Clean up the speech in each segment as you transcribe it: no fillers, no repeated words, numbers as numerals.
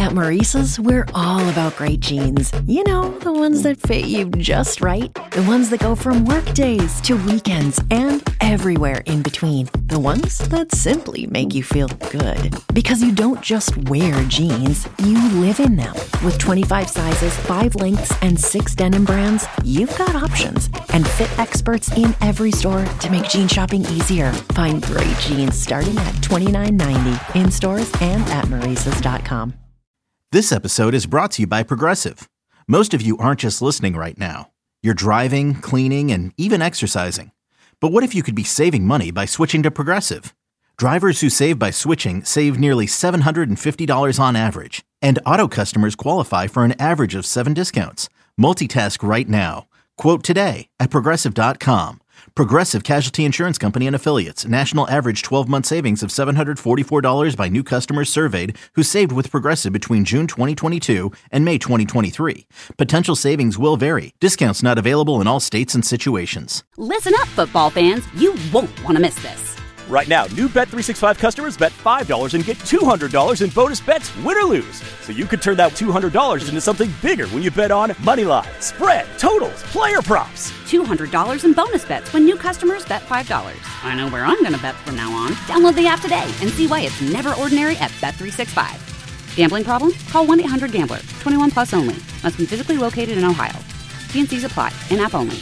At Maurice's, we're all about great jeans. You know, the ones that fit you just right. The ones that go from work days to weekends and everywhere in between. The ones that simply make you feel good. Because you don't just wear jeans, you live in them. With 25 sizes, 5 lengths, and 6 denim brands, you've got options. And fit experts in every store to make jean shopping easier. Find great jeans starting at $29.90 in stores and at Maurices.com. This episode is brought to you by Progressive. Most of you aren't just listening right now. You're driving, cleaning, and even exercising. But what if you could be saving money by switching to Progressive? Drivers who save by switching save nearly $750 on average. And auto customers qualify for an average of 7 discounts. Multitask right now. Quote today at Progressive.com. Progressive Casualty Insurance Company and Affiliates. National average 12-month savings of $744 by new customers surveyed who saved with Progressive between June 2022 and May 2023. Potential savings will vary. Discounts not available in all states and situations. Listen up, football fans. You won't want to miss this. Right now, new Bet365 customers bet $5 and get $200 in bonus bets, win or lose. So you could turn that $200 into something bigger when you bet on money line, spread, totals, player props. $200 in bonus bets when new customers bet $5. I know where I'm going to bet from now on. Download the app today and see why it's never ordinary at Bet365. Gambling problem? Call 1-800-GAMBLER. 21 plus only. Must be physically located in Ohio. T&Cs apply. In-app only.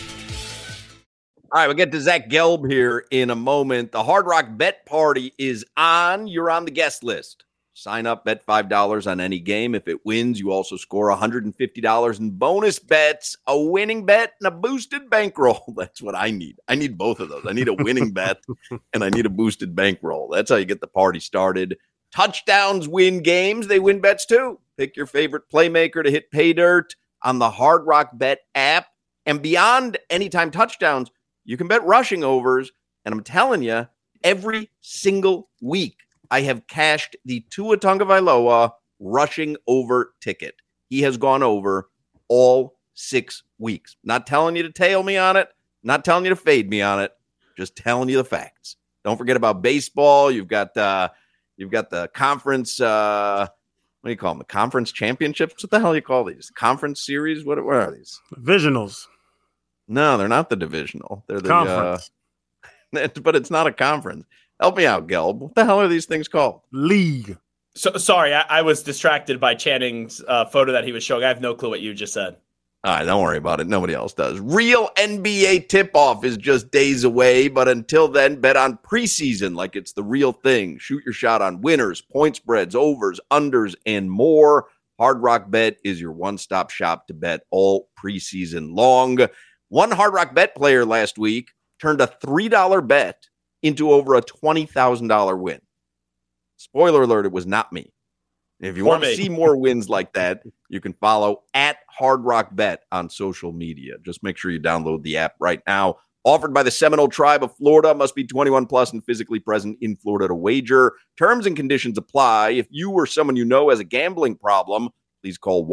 All right, we'll get to Zach Gelb here in a moment. The Hard Rock Bet Party is on. You're on the guest list. Sign up, bet $5 on any game. If it wins, you also score $150 in bonus bets, a winning bet, and a boosted bankroll. That's what I need. I need both of those. I need a winning bet, and I need a boosted bankroll. That's how you get the party started. Touchdowns win games. They win bets, too. Pick your favorite playmaker to hit pay dirt on the Hard Rock Bet app. And beyond anytime touchdowns, you can bet rushing overs, and I'm telling you, every single week I have cashed the Tua Tagovailoa rushing over ticket. He has gone over all 6 weeks. Not telling you to tail me on it, not telling you to fade me on it, just telling you the facts. Don't forget about baseball. You've got the conference. What do you call them? The conference championships. What the hell do you call these? Conference series. What are these? Divisionals. No, they're not the divisional. They're the conference. But it's not a conference. Help me out, Gelb. What the hell are these things called? League. So sorry, I was distracted by Channing's photo that he was showing. I have no clue what you just said. All right, don't worry about it. Nobody else does. Real NBA tip-off is just days away, but until then, bet on preseason like it's the real thing. Shoot your shot on winners, point spreads, overs, unders, and more. Hard Rock Bet is your one-stop shop to bet all preseason long. One Hard Rock Bet player last week turned a $3 bet into over a $20,000 win. Spoiler alert, it was not me. If you want to see more wins like that, you can follow at Hard Rock Bet on social media. Just make sure you download the app right now. Offered by the Seminole Tribe of Florida. Must be 21 plus and physically present in Florida to wager. Terms and conditions apply. If you or someone you know has a gambling problem, please call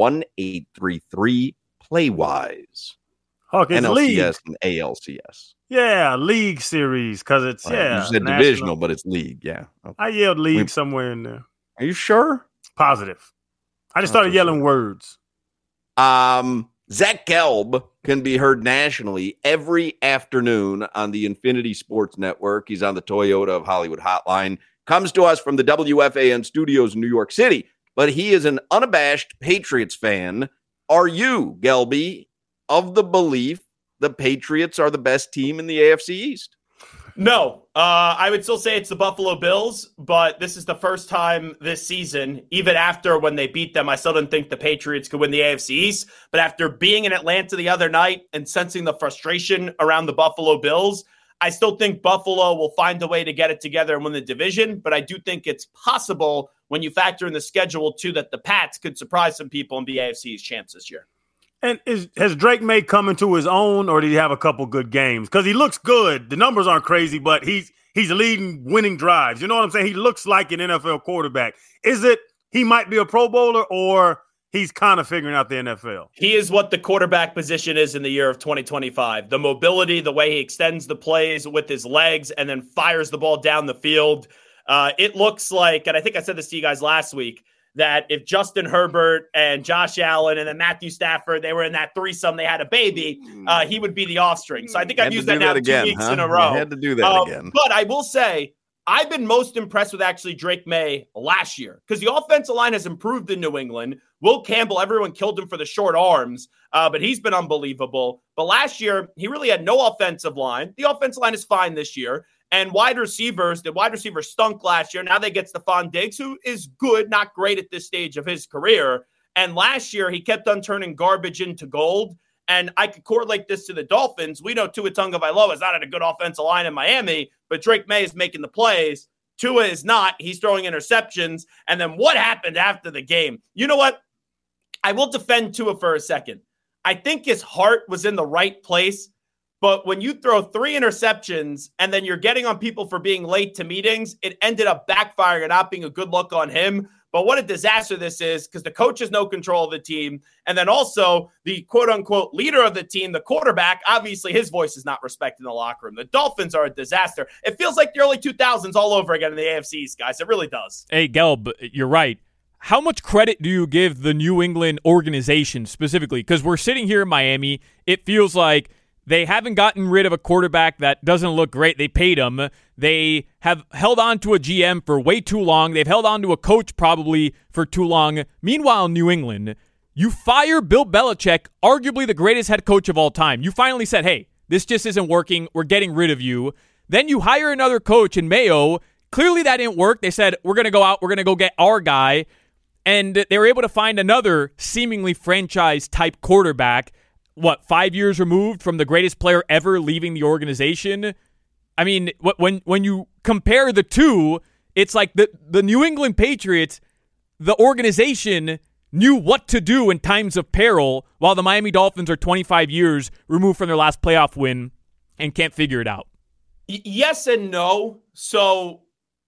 1-833-PLAYWISE. Hawkins NLCS League. and ALCS. Yeah, League Series, because it's, You said national. divisional, but it's league, yeah. Okay. I yelled league somewhere in there. Are you sure? Positive. I just started yelling words. Zach Gelb can be heard nationally every afternoon on the Infinity Sports Network. He's on the Toyota of Hollywood hotline. Comes to us from the WFAN studios in New York City, but he is an unabashed Patriots fan. Are you, Gelby, of the belief the Patriots are the best team in the AFC East? No, I would still say it's the Buffalo Bills, but this is the first time this season, even after when they beat them, I still didn't think the Patriots could win the AFC East. But after being in Atlanta the other night and sensing the frustration around the Buffalo Bills, I still think Buffalo will find a way to get it together and win the division. But I do think it's possible when you factor in the schedule, too, that the Pats could surprise some people and be AFC's chance this year. And has Drake May come into his own, or did he have a couple good games? Because he looks good. The numbers aren't crazy, but he's leading winning drives. You know what I'm saying? He looks like an NFL quarterback. Is it he might be a Pro Bowler, or he's kind of figuring out the NFL? He is what the quarterback position is in the year of 2025. The mobility, the way he extends the plays with his legs and then fires the ball down the field. It looks like, and I think I said this to you guys last week, that if Justin Herbert and Josh Allen and then Matthew Stafford, they were in that threesome, they had a baby, he would be the offspring. So I think I've used that now again, 2 weeks in a row. I had to do that again. But I will say, I've been most impressed with actually Drake May last year because the offensive line has improved in New England. Will Campbell, everyone killed him for the short arms, but he's been unbelievable. But last year, he really had no offensive line. The offensive line is fine this year. And the wide receivers stunk last year. Now they get Stephon Diggs, who is good, not great at this stage of his career. And last year, he kept on turning garbage into gold. And I could correlate this to the Dolphins. We know Tua Tagovailoa is not at a good offensive line in Miami, but Drake May is making the plays. Tua is not. He's throwing interceptions. And then what happened after the game? You know what? I will defend Tua for a second. I think his heart was in the right place. But when you throw 3 interceptions and then you're getting on people for being late to meetings, it ended up backfiring and not being a good look on him. But what a disaster this is because the coach has no control of the team. And then also the quote-unquote leader of the team, the quarterback, obviously his voice is not respected in the locker room. The Dolphins are a disaster. It feels like the early 2000s all over again in the AFC East, guys. It really does. Hey, Gelb, you're right. How much credit do you give the New England organization specifically? Because we're sitting here in Miami. It feels like they haven't gotten rid of a quarterback that doesn't look great. They paid him. They have held on to a GM for way too long. They've held on to a coach probably for too long. Meanwhile, New England, you fire Bill Belichick, arguably the greatest head coach of all time. You finally said, hey, this just isn't working. We're getting rid of you. Then you hire another coach in Mayo. Clearly that didn't work. They said, we're going to go out. We're going to go get our guy. And they were able to find another seemingly franchise-type quarterback. 5 years removed from the greatest player ever leaving the organization? I mean, when you compare the two, it's like the New England Patriots, the organization knew what to do in times of peril, while the Miami Dolphins are 25 years removed from their last playoff win and can't figure it out. Yes and no. So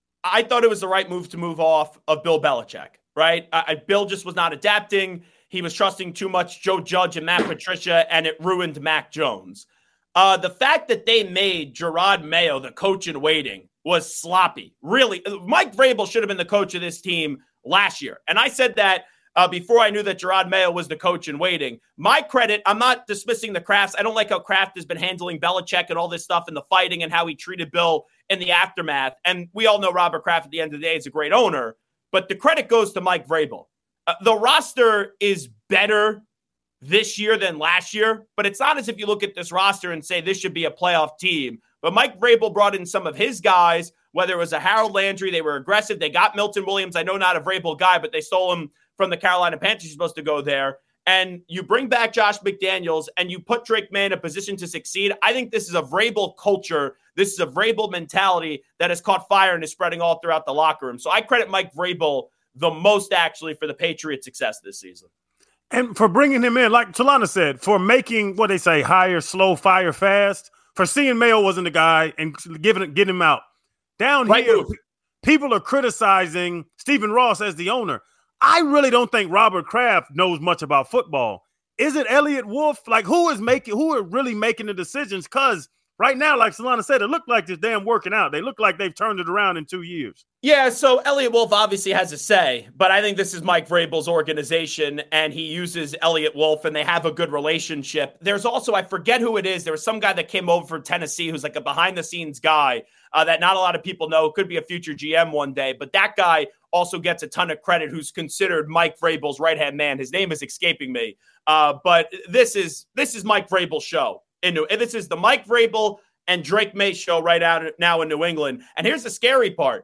I thought it was the right move to move off of Bill Belichick, right? Bill just was not adapting. He was trusting too much Joe Judge and Matt Patricia, and it ruined Mac Jones. The fact that they made Gerard Mayo the coach in waiting was sloppy. Really, Mike Vrabel should have been the coach of this team last year. And I said that before I knew that Gerard Mayo was the coach in waiting. My credit, I'm not dismissing the Kraft. I don't like how Kraft has been handling Belichick and all this stuff and the fighting and how he treated Bill in the aftermath. And we all know Robert Kraft at the end of the day is a great owner. But the credit goes to Mike Vrabel. The roster is better this year than last year, but it's not as if you look at this roster and say this should be a playoff team. But Mike Vrabel brought in some of his guys, whether it was a Harold Landry, they were aggressive. They got Milton Williams. I know not a Vrabel guy, but they stole him from the Carolina Panthers. He's supposed to go there. And you bring back Josh McDaniels and you put Drake May in a position to succeed. I think this is a Vrabel culture. This is a Vrabel mentality that has caught fire and is spreading all throughout the locker room. So I credit Mike Vrabel the most actually for the Patriots' success this season. And for bringing him in, like Talana said, for making what they say, hire slow, fire fast, for seeing Mayo wasn't the guy and getting him out. Down right here, people are criticizing Stephen Ross as the owner. I really don't think Robert Kraft knows much about football. Is it Elliott Wolf? Like, who are really making the decisions? Because right now, like Solana said, it looked like this damn working out. They look like they've turned it around in 2 years. Yeah, so Elliott Wolf obviously has a say, but I think this is Mike Vrabel's organization, and he uses Elliott Wolf, and they have a good relationship. There's also, I forget who it is, there was some guy that came over from Tennessee who's like a behind-the-scenes guy that not a lot of people know, could be a future GM one day, but that guy also gets a ton of credit, who's considered Mike Vrabel's right-hand man. His name is escaping me, but this is Mike Vrabel's show. This is the Mike Vrabel and Drake May show right out now in New England. And here's the scary part.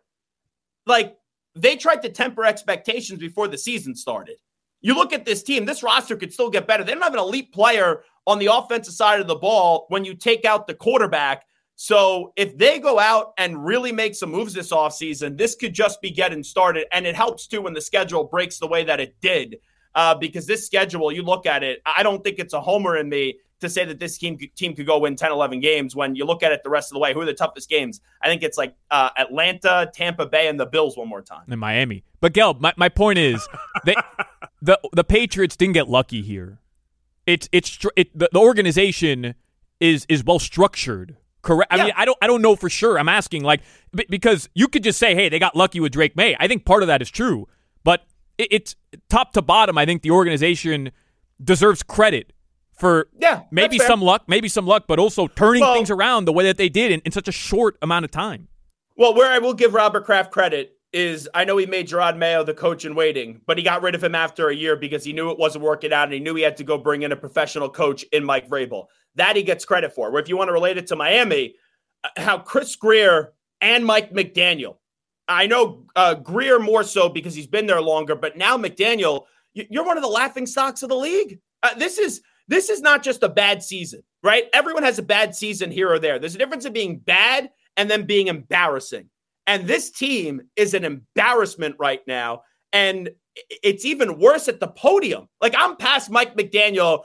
Like, they tried to temper expectations before the season started. You look at this team, this roster could still get better. They don't have an elite player on the offensive side of the ball when you take out the quarterback. So if they go out and really make some moves this offseason, this could just be getting started. And it helps, too, when the schedule breaks the way that it did. Because this schedule, you look at it, I don't think it's a homer in me to say that this team could go win 10, 11 games. When you look at it the rest of the way, who are the toughest games? I think it's like Atlanta, Tampa Bay, and the Bills one more time. And Miami. But, Gelb, my point is the Patriots didn't get lucky here. The organization is well-structured. Correct. I mean, I don't know for sure. I'm asking, like, because you could just say, hey, they got lucky with Drake May. I think part of that is true. But it's top to bottom. I think the organization deserves credit for maybe some luck, but also turning things around the way that they did in such a short amount of time. Well, where I will give Robert Kraft credit is I know he made Gerard Mayo the coach in waiting, but he got rid of him after a year because he knew it wasn't working out and he knew he had to go bring in a professional coach in Mike Vrabel. That he gets credit for. Where if you want to relate it to Miami, how Chris Grier and Mike McDaniel, I know Grier more so because he's been there longer, but now McDaniel, you're one of the laughing stocks of the league. This is not just a bad season, right? Everyone has a bad season here or there. There's a difference in being bad and then being embarrassing. And this team is an embarrassment right now. And it's even worse at the podium. Like, I'm past Mike McDaniel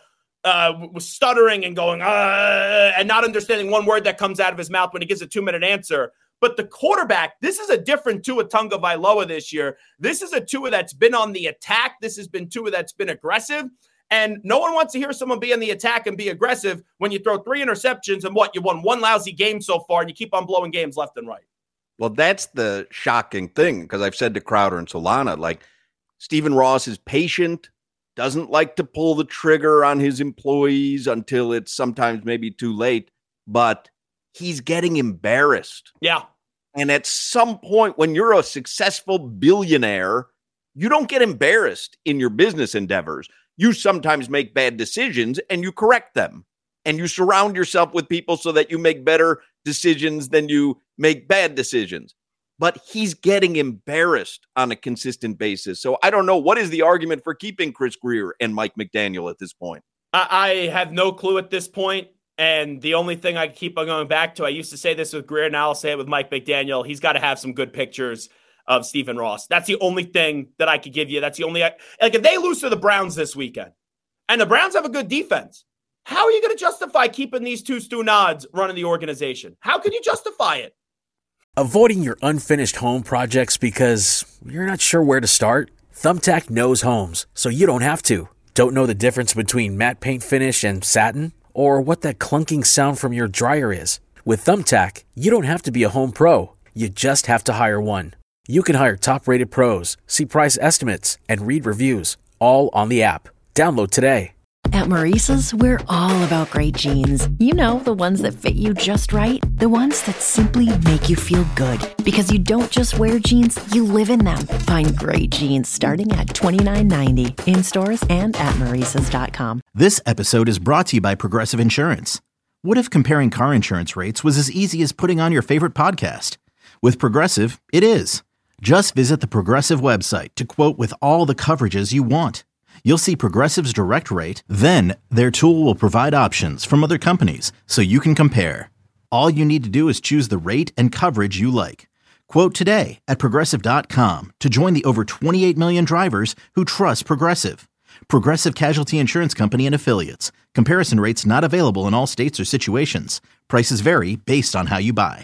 was stuttering and going, and not understanding one word that comes out of his mouth when he gives a 2-minute answer. But the quarterback, this is a different Tua Tagovailoa this year. This is a Tua that's been on the attack. This has been Tua that's been aggressive. And no one wants to hear someone be on the attack and be aggressive when you throw 3 interceptions and you won 1 lousy game so far and you keep on blowing games left and right. Well, that's the shocking thing, because I've said to Crowder and Solana, like, Stephen Ross is patient, doesn't like to pull the trigger on his employees until it's sometimes maybe too late, but he's getting embarrassed. Yeah. And at some point, when you're a successful billionaire, you don't get embarrassed in your business endeavors. You sometimes make bad decisions and you correct them. And you surround yourself with people so that you make better decisions than you make bad decisions. But he's getting embarrassed on a consistent basis. So I don't know. What is the argument for keeping Chris Grier and Mike McDaniel at this point? I have no clue at this point. And the only thing I keep on going back to, I used to say this with Grier, now I'll say it with Mike McDaniel. He's got to have some good pictures of Stephen Ross. That's the only thing that I could give you. That's the only, like, if they lose to the Browns this weekend and the Browns have a good defense, how are you going to justify keeping these two Stu Nods running the organization? How can you justify it? Avoiding your unfinished home projects because you're not sure where to start? Thumbtack knows homes, so you don't have to. Don't know the difference between matte paint finish and satin? Or what that clunking sound from your dryer is? With Thumbtack, you don't have to be a home pro. You just have to hire one. You can hire top-rated pros, see price estimates, and read reviews, all on the app. Download today. At Maurice's, we're all about great jeans. You know, the ones that fit you just right. The ones that simply make you feel good. Because you don't just wear jeans, you live in them. Find great jeans starting at $29.90 in stores and at Maurice's.com. This episode is brought to you by Progressive Insurance. What if comparing car insurance rates was as easy as putting on your favorite podcast? With Progressive, it is. Just visit the Progressive website to quote with all the coverages you want. You'll see Progressive's direct rate, then their tool will provide options from other companies so you can compare. All you need to do is choose the rate and coverage you like. Quote today at Progressive.com to join the over 28 million drivers who trust Progressive. Progressive Casualty Insurance Company and Affiliates. Comparison rates not available in all states or situations. Prices vary based on how you buy.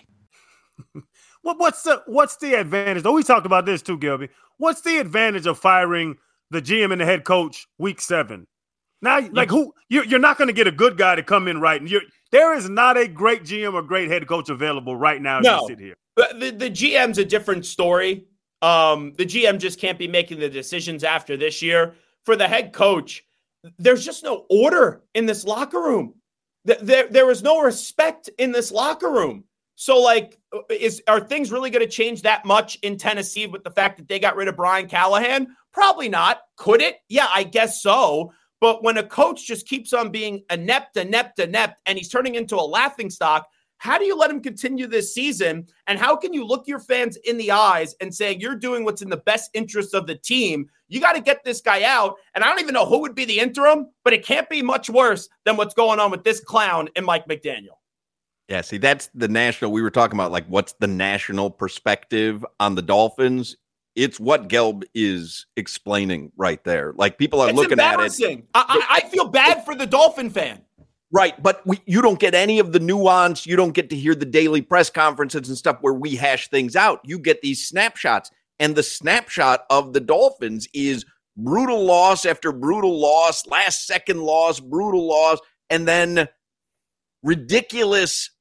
What's the advantage? Oh, we talked about this too, Gilby. What's the advantage of firing the GM and the head coach week 7? Now, like, you're not going to get a good guy to come in right. And there is not a great GM or great head coach available right now as you sit here. The GM's a different story. The GM just can't be making the decisions after this year. For the head coach, there's just no order in this locker room. There is no respect in this locker room. So, like, are things really going to change that much in Tennessee with the fact that they got rid of Brian Callahan? Probably not. Could it? Yeah, I guess so. But when a coach just keeps on being inept, and he's turning into a laughingstock, how do you let him continue this season? And how can you look your fans in the eyes and say you're doing what's in the best interest of the team? You got to get this guy out. And I don't even know who would be the interim, but it can't be much worse than what's going on with this clown and Mike McDaniel. Yeah, see, that's the national. We were talking about, like, what's the national perspective on the Dolphins? It's what Gelb is explaining right there. Like, people are looking at it. I feel bad for the Dolphin fan. Right, but you don't get any of the nuance. You don't get to hear the daily press conferences and stuff where we hash things out. You get these snapshots. And the snapshot of the Dolphins is brutal loss after brutal loss, last-second loss, brutal loss, and then ridiculous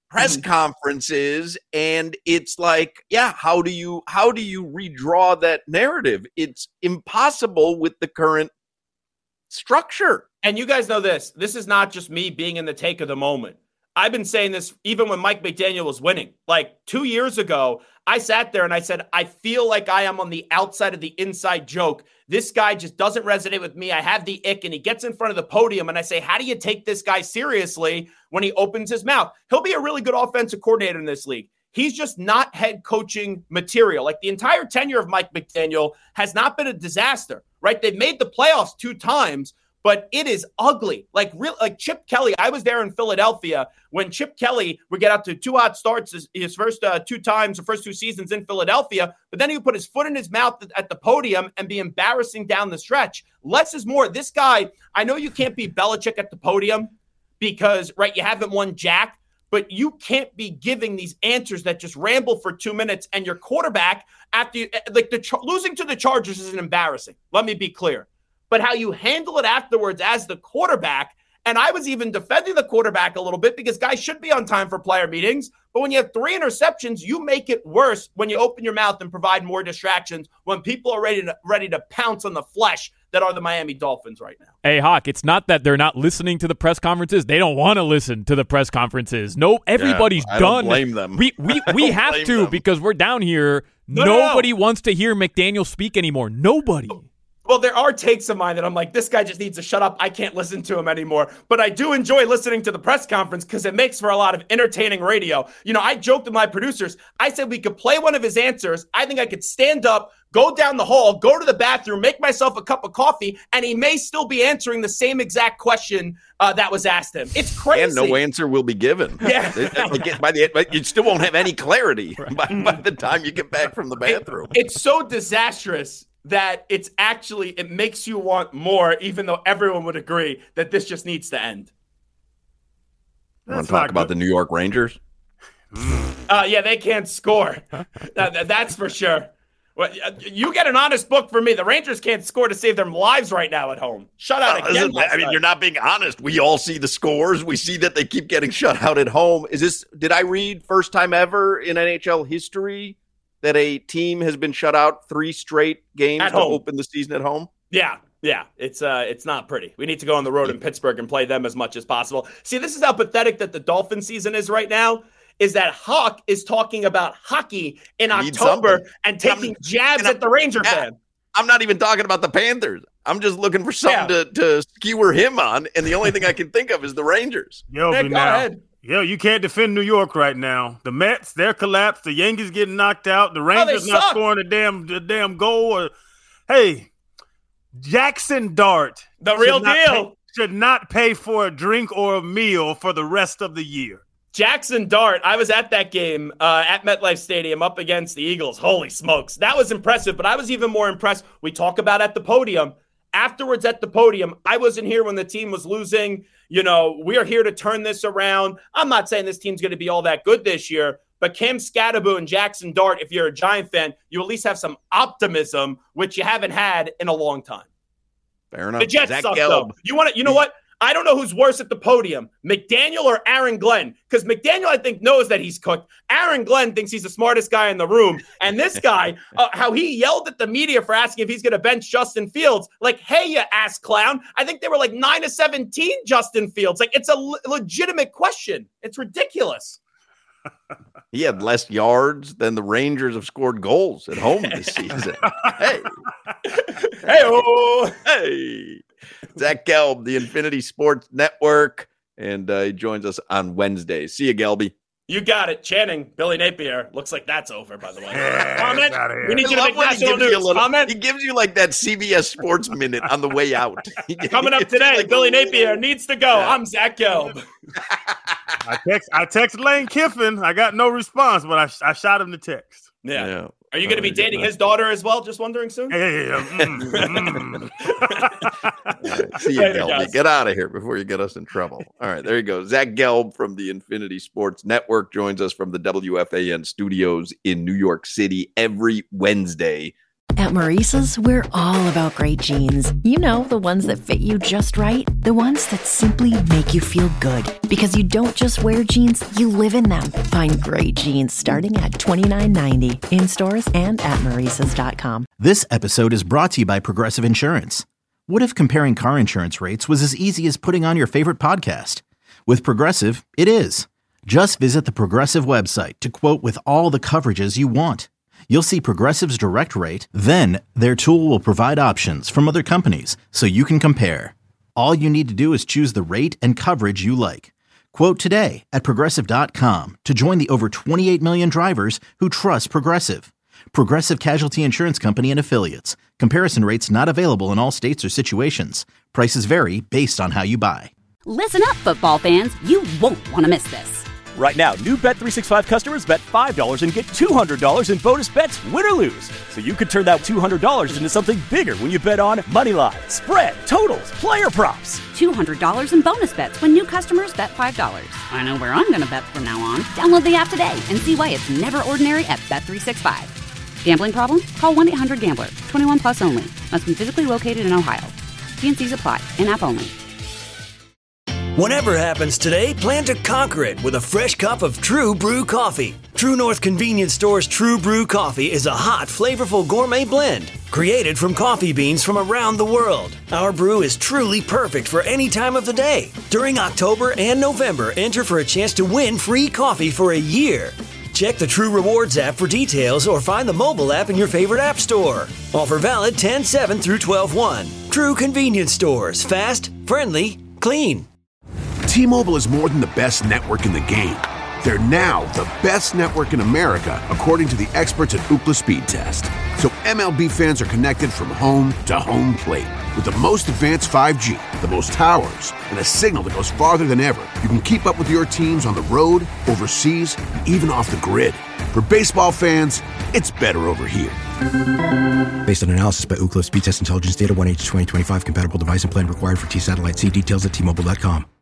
press conferences, and it's like, yeah, how do you redraw that narrative? It's impossible with the current structure. And you guys know this is not just me being in the take of the moment. I've been saying this even when Mike McDaniel was winning. Like 2 years ago, I sat there and I said, I feel like I am on the outside of the inside joke. This guy just doesn't resonate with me. I have the ick, and he gets in front of the podium and I say, how do you take this guy seriously when he opens his mouth? He'll be a really good offensive coordinator in this league. He's just not head coaching material. Like the entire tenure of Mike McDaniel has not been a disaster, right? They've made the playoffs 2 times, but it is ugly. Like Chip Kelly, I was there in Philadelphia when Chip Kelly would get out to 2 hot starts his first 2 times, the first 2 seasons in Philadelphia, but then he would put his foot in his mouth at the podium and be embarrassing down the stretch. Less is more. This guy, I know you can't be Belichick at the podium because, right, you haven't won jack, but you can't be giving these answers that just ramble for 2 minutes, and your quarterback, after losing to the Chargers isn't embarrassing. Let me be clear. But how you handle it afterwards as the quarterback, and I was even defending the quarterback a little bit because guys should be on time for player meetings, but when you have 3 interceptions, you make it worse when you open your mouth and provide more distractions when people are ready to pounce on the flesh that are the Miami Dolphins right now. Hey, Hawk, it's not that they're not listening to the press conferences. They don't want to listen to the press conferences. No, everybody's done. I don't blame them. We have to them. Because we're down here. Nobody wants to hear McDaniel speak anymore. Nobody. Well, there are takes of mine that I'm like, this guy just needs to shut up. I can't listen to him anymore. But I do enjoy listening to the press conference because it makes for a lot of entertaining radio. You know, I joked with my producers. I said we could play one of his answers. I think I could stand up, go down the hall, go to the bathroom, make myself a cup of coffee, and he may still be answering the same exact question that was asked him. It's crazy. And no answer will be given. Yeah. You still won't have any clarity by the time you get back from the bathroom. It's so disastrous that it makes you want more, even though everyone would agree that this just needs to end. You want to talk about the New York Rangers? Yeah, they can't score. That's for sure. Well, you get an honest book from me. The Rangers can't score to save their lives right now at home. Shut out again. You're not being honest. We all see the scores. We see that they keep getting shut out at home. Did I read first time ever in NHL history that a team has been shut out 3 straight games to open the season at home? Yeah. It's not pretty. We need to go on the road in Pittsburgh and play them as much as possible. See, this is how pathetic that the Dolphin season is right now, is that Hawk is talking about hockey in October and taking jabs at the Ranger fan. I'm not even talking about the Panthers. I'm just looking for something to skewer him on, and the only thing I can think of is the Rangers. Go ahead. Yo, you can't defend New York right now. The Mets, they're collapsed. The Yankees getting knocked out. The Rangers not scoring a damn goal. Hey, Jackson Dart, the real deal, should not pay for a drink or a meal for the rest of the year. Jackson Dart, I was at that game at MetLife Stadium up against the Eagles. Holy smokes. That was impressive, but I was even more impressed. We talk about at the podium. Afterwards at the podium, I wasn't here when the team was losing. You know, we are here to turn this around. I'm not saying this team's going to be all that good this year, but Cam Scatterbo and Jackson Dart, if you're a Giant fan, you at least have some optimism, which you haven't had in a long time. Fair enough. The Jets suck, though. You know what? I don't know who's worse at the podium, McDaniel or Aaron Glenn, because McDaniel, I think, knows that he's cooked. Aaron Glenn thinks he's the smartest guy in the room. And this guy, how he yelled at the media for asking if he's going to bench Justin Fields, like, hey, you ass clown. I think they were like 9-17 Justin Fields. Like, it's a legitimate question. It's ridiculous. He had less yards than the Rangers have scored goals at home this season. Hey. Hey. Zach Gelb, the Infinity Sports Network, and he joins us on Wednesday. See you, Gelby. You got it. Channing, Billy Napier. Looks like that's over, by the way. Comment. We need you to make national news. Comment. He gives you like that CBS Sports Minute on the way out. Coming up today, like, Billy Napier needs to go. Yeah. I'm Zach Gelb. I texted Lane Kiffin. I got no response, but I shot him the text. Yeah. Are you going to be dating his daughter as well? Just wondering soon. See you, Gelb. Get out of here before you get us in trouble. All right, there you go. Zach Gelb from the Infinity Sports Network joins us from the WFAN studios in New York City every Wednesday At Maurice's, we're all about great jeans. You know, the ones that fit you just right. The ones that simply make you feel good. Because you don't just wear jeans, you live in them. Find great jeans starting at $29.90 in stores and at Maurice's.com. This episode is brought to you by Progressive Insurance. What if comparing car insurance rates was as easy as putting on your favorite podcast? With Progressive, it is. Just visit the Progressive website to quote with all the coverages you want. You'll see Progressive's direct rate, then their tool will provide options from other companies so you can compare. All you need to do is choose the rate and coverage you like. Quote today at Progressive.com to join the over 28 million drivers who trust Progressive. Progressive Casualty Insurance Company and Affiliates. Comparison rates not available in all states or situations. Prices vary based on how you buy. Listen up, football fans. You won't want to miss this. Right now, new Bet365 customers bet $5 and get $200 in bonus bets, win or lose. So you could turn that $200 into something bigger when you bet on moneyline, spread, totals, player props. $200 in bonus bets when new customers bet $5. I know where I'm going to bet from now on. Download the app today and see why it's never ordinary at Bet365. Gambling problem? Call 1-800-GAMBLER. 21 plus only. Must be physically located in Ohio. T&Cs apply. In-app only. Whatever happens today, plan to conquer it with a fresh cup of True Brew coffee. True North Convenience Store's True Brew coffee is a hot, flavorful gourmet blend created from coffee beans from around the world. Our brew is truly perfect for any time of the day. During October and November, enter for a chance to win free coffee for a year. Check the True Rewards app for details or find the mobile app in your favorite app store. Offer valid 10/7 through 12/1. True Convenience Stores. Fast, friendly, clean. T-Mobile is more than the best network in the game. They're now the best network in America, according to the experts at Ookla Speed Test. So MLB fans are connected from home to home plate. With the most advanced 5G, the most towers, and a signal that goes farther than ever, you can keep up with your teams on the road, overseas, and even off the grid. For baseball fans, it's better over here. Based on analysis by Ookla Speed Test Intelligence Data, 1H 2025 compatible device and plan required for T-Satellite. See details at T-Mobile.com.